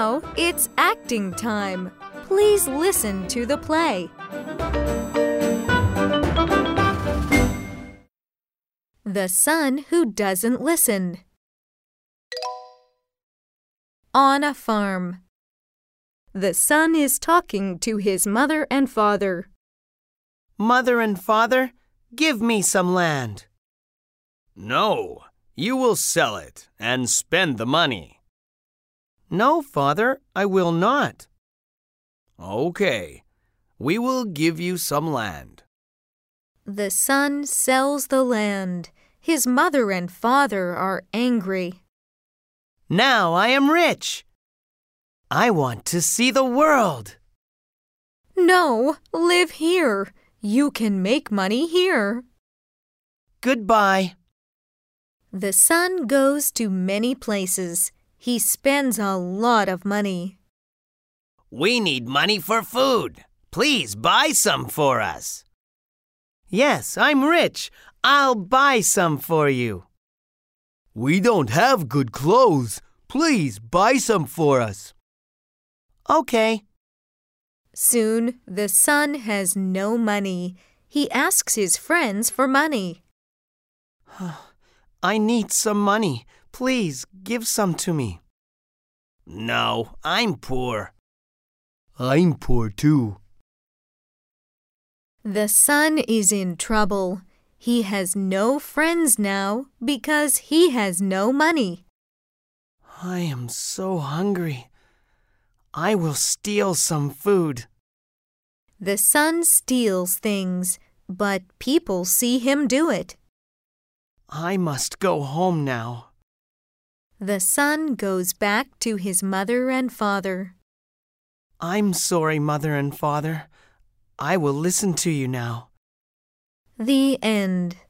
Now it's acting time. Please listen to the play. The Son Who Doesn't Listen. On a farm. The son is talking to his mother and father. Mother and father, give me some land. No, you will sell it and spend the money. No, father, I will not. Okay, we will give you some land. The son sells the land. His mother and father are angry. Now I am rich. I want to see the world. No, live here. You can make money here. Goodbye. The son goes to many places. He spends a lot of money. We need money for food. Please buy some for us. Yes, I'm rich. I'll buy some for you. We don't have good clothes. Please buy some for us. Okay. Soon, the son has no money. He asks his friends for money. I need some money. Please give some to me. No, I'm poor. I'm poor too. The son is in trouble. He has no friends now because he has no money. I am so hungry. I will steal some food. The son steals things, but people see him do it. I must go home now. The son goes back to his mother and father. I'm sorry, Mother and Father. I will listen to you now. The end.